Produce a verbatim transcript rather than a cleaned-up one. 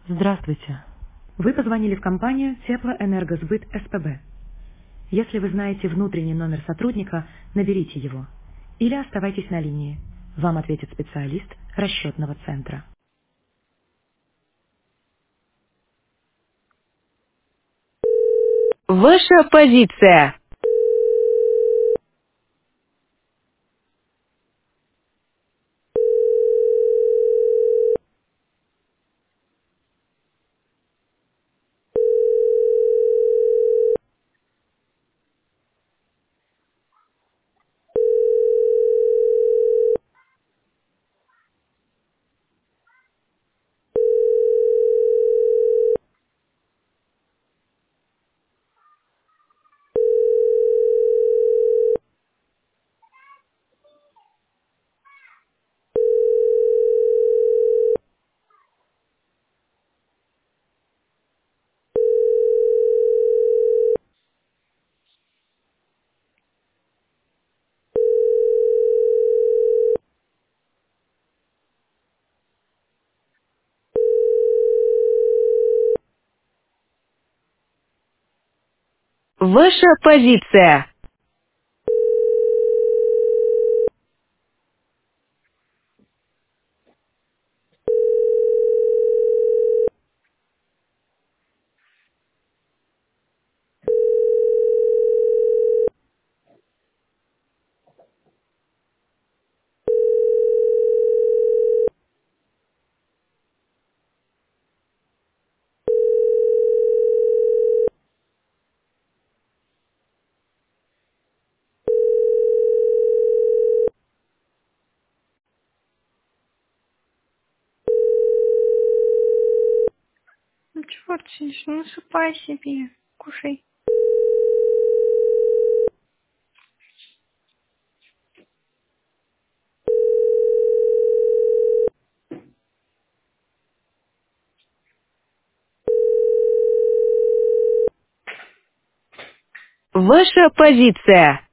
Здравствуйте. Вы позвонили в компанию Теплоэнергосбыт СПБ. Если вы знаете внутренний номер сотрудника, наберите его. Или оставайтесь на линии. Вам ответит специалист расчетного центра. Ваша позиция. Ваша позиция. Ну чего ты сидишь? Ну насыпай себе. Кушай. Ваша позиция.